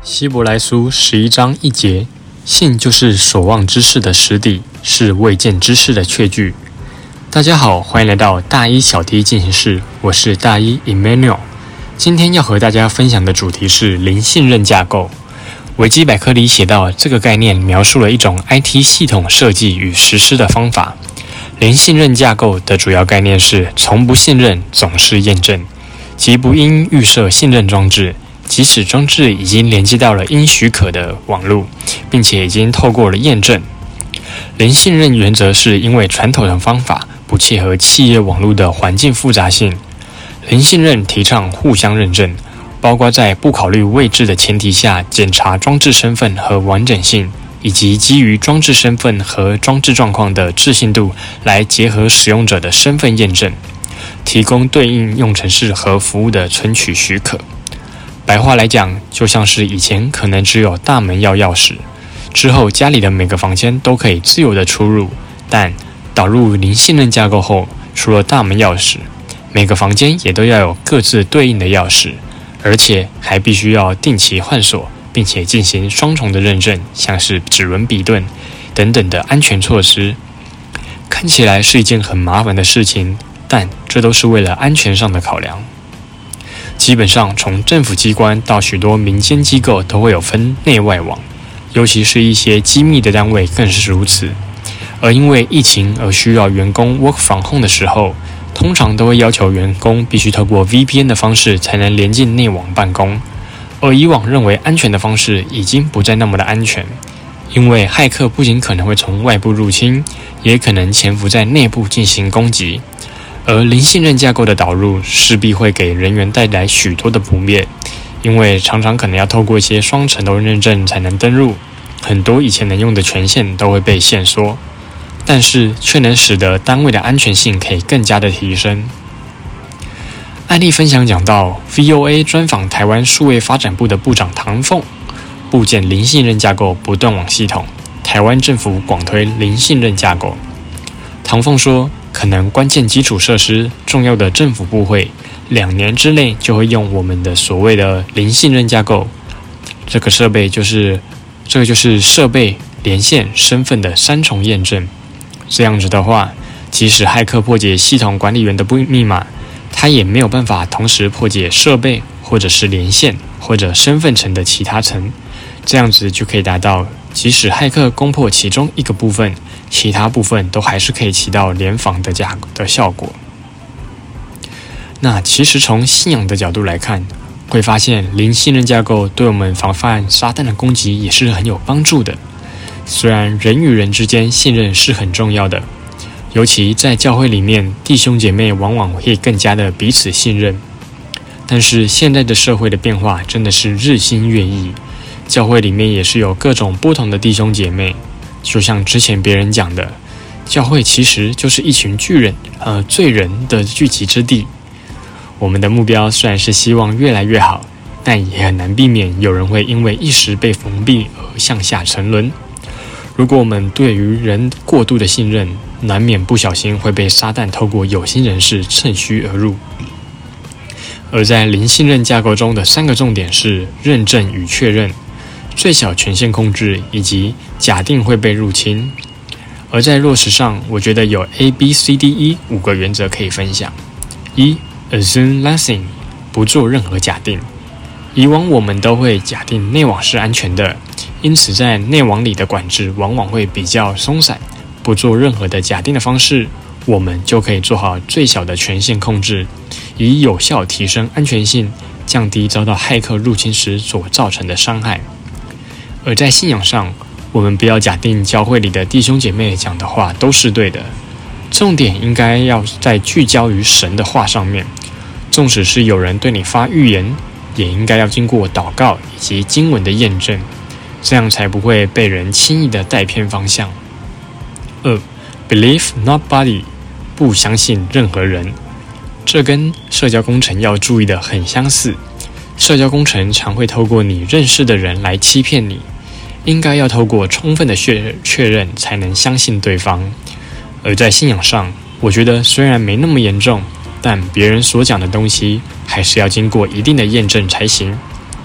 希伯来书11章1节，信就是所望之事的实底，是未见之事的确据。大家好，欢迎来到大一小题进行式，我是大一 Emmanuel。今天要和大家分享的主题是零信任架构。维基百科里写到，这个概念描述了一种 IT 系统设计与实施的方法。零信任架构的主要概念是从不信任，总是验证，即不应预设信任装置，即使装置已经连接到了应许可的网路，并且已经透过了验证。零信任原则是因为传统的方法不切合企业网络的环境复杂性。零信任提倡互相认证，包括在不考虑位置的前提下检查装置身份和完整性，以及基于装置身份和装置状况的置信度来结合使用者的身份验证，提供对应用程式和服务的存取许可。白话来讲，就像是以前可能只有大门要钥匙，之后家里的每个房间都可以自由的出入，但导入零信任架构后，除了大门钥匙，每个房间也都要有各自对应的钥匙，而且还必须要定期换锁，并且进行双重的认证，像是指纹比对等等的安全措施。看起来是一件很麻烦的事情，但这都是为了安全上的考量。基本上从政府机关到许多民间机构都会有分内外网，尤其是一些机密的单位更是如此。而因为疫情而需要员工 work from home 的时候，通常都会要求员工必须透过 VPN 的方式才能连进内网办公。而以往认为安全的方式已经不再那么的安全，因为骇客不仅可能会从外部入侵，也可能潜伏在内部进行攻击。而零信任架构的导入势必会给人员带来许多的不便，因为常常可能要透过一些双层的认证才能登入，很多以前能用的权限都会被限缩，但是却能使得单位的安全性可以更加的提升。案例分享讲到 VOA 专访台湾数位发展部的部长唐凤，部件零信任架构不断网系统，台湾政府广推零信任架构。唐凤说，可能关键基础设施重要的政府部会2年之内就会用我们的所谓的零信任架构，这个就是设备、连线、身份的3重验证。这样子的话，即使骇客破解系统管理员的密码，他也没有办法同时破解设备或者是连线或者身份层的其他层，这样子就可以达到即使骇客攻破其中一个部分，其他部分都还是可以起到联防的效果。那其实从信仰的角度来看，会发现零信任架构对我们防范撒旦的攻击也是很有帮助的。虽然人与人之间信任是很重要的，尤其在教会里面，弟兄姐妹往往会更加的彼此信任。但是现在的社会的变化真的是日新月异，教会里面也是有各种不同的弟兄姐妹。就像之前别人讲的，教会其实就是一群罪人的聚集之地。我们的目标虽然是希望越来越好，但也很难避免有人会因为一时被封闭而向下沉沦。如果我们对于人过度的信任，难免不小心会被撒旦透过有心人士趁虚而入。而在零信任架构中的3个重点是认证与确认、最小权限控制以及假定会被入侵。而在落实上，我觉得有 ABCDE 5个原则可以分享。1. Assume nothing， 不做任何假定。以往我们都会假定内网是安全的，因此在内网里的管制往往会比较松散。不做任何的假定的方式，我们就可以做好最小的权限控制，以有效提升安全性，降低遭到骇客入侵时所造成的伤害。而在信仰上，我们不要假定教会里的弟兄姐妹讲的话都是对的，重点应该要在聚焦于神的话上面。纵使是有人对你发预言，也应该要经过祷告以及经文的验证，这样才不会被人轻易的带偏方向。2. Believe nobody， 不相信任何人。这跟社交工程要注意的很相似。社交工程常会透过你认识的人来欺骗你，应该要透过充分的确认才能相信对方。而在信仰上，我觉得虽然没那么严重，但别人所讲的东西还是要经过一定的验证才行。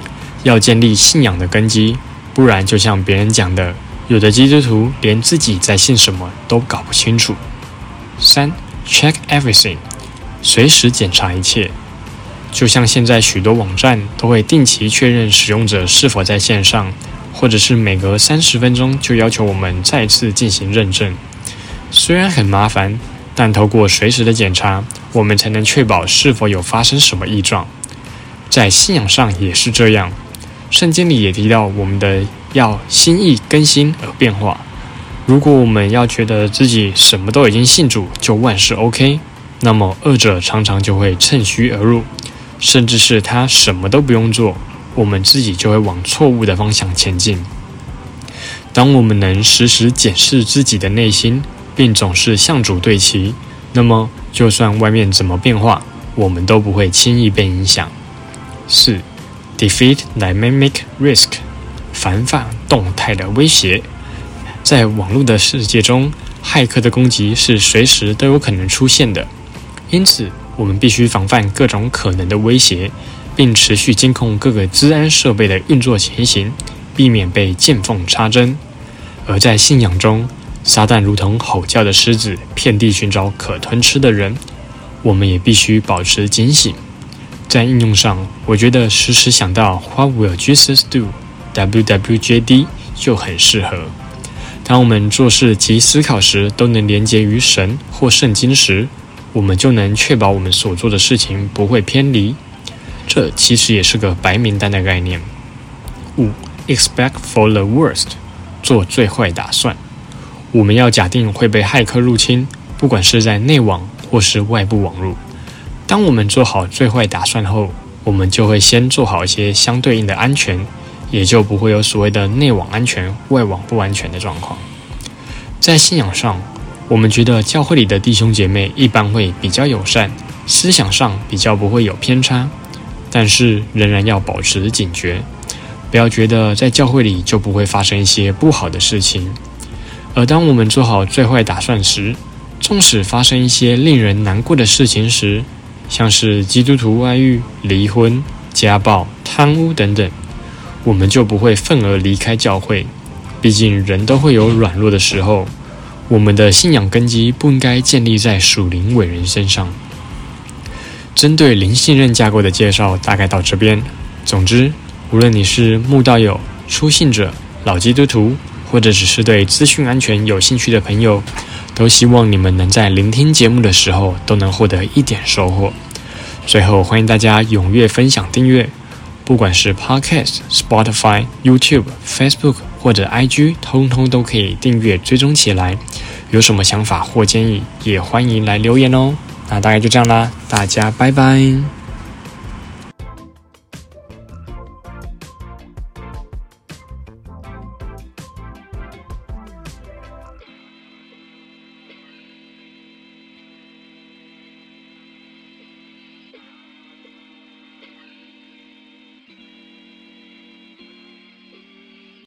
要建立信仰的根基，不然就像别人讲的，有的基督徒连自己在信什么都搞不清楚。3. Check everything， 随时检查一切。就像现在许多网站都会定期确认使用者是否在线上，或者是每隔30分钟就要求我们再次进行认证。虽然很麻烦，但透过随时的检查，我们才能确保是否有发生什么异状。在信仰上也是这样，圣经里也提到我们的要心意更新而变化。如果我们要觉得自己什么都已经信主就万事 OK， 那么恶者常常就会趁虚而入，甚至是他什么都不用做，我们自己就会往错误的方向前进。当我们能时时检视自己的内心，并总是向主对齐，那么就算外面怎么变化，我们都不会轻易被影响。4. Defeat dynamic risk， 反反动态的威胁。在网络的世界中，骇客的攻击是随时都有可能出现的，因此我们必须防范各种可能的威胁，并持续监控各个资安设备的运作情形，避免被见缝插针。而在信仰中，撒旦如同吼叫的狮子，遍地寻找可吞吃的人，我们也必须保持警醒。在应用上，我觉得时时想到 What will Jesus do? WWJD 就很适合。当我们做事及思考时都能连结于神或圣经时，我们就能确保我们所做的事情不会偏离。这其实也是个白名单的概念。5. Expect for the worst， 做最坏打算。我们要假定会被骇客入侵，不管是在内网或是外部网络。当我们做好最坏打算后，我们就会先做好一些相对应的安全，也就不会有所谓的内网安全、外网不安全的状况。在信仰上，我们觉得教会里的弟兄姐妹一般会比较友善，思想上比较不会有偏差，但是仍然要保持警觉，不要觉得在教会里就不会发生一些不好的事情。而当我们做好最坏打算时，纵使发生一些令人难过的事情时，像是基督徒外遇、离婚、家暴、贪污等等，我们就不会愤而离开教会。毕竟人都会有软弱的时候，我们的信仰根基不应该建立在属灵伟人身上。针对灵信任架构的介绍大概到这边。总之，无论你是慕道友、初信者、老基督徒，或者只是对资讯安全有兴趣的朋友，都希望你们能在聆听节目的时候都能获得一点收获。最后，欢迎大家踊跃分享订阅，不管是 Podcast、Spotify、YouTube、Facebook 或者 IG， 通通都可以订阅追踪起来。有什么想法或建议，也欢迎来留言哦。那大概就这样啦，大家拜拜。